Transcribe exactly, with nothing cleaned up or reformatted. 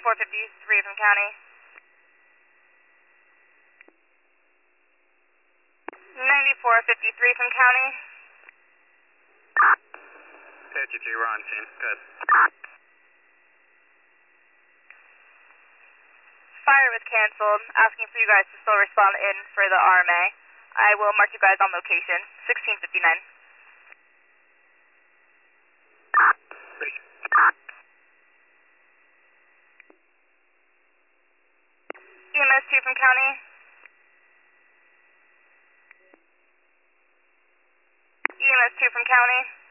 twenty-four fifty-three from county. ninety-four fifty-three from county. fifty-two, we're on scene. Good. Fire was canceled, asking for you guys to still respond in for the R M A. I will mark you guys on location, sixteen fifty-nine. E M S two from county. E M S two from county.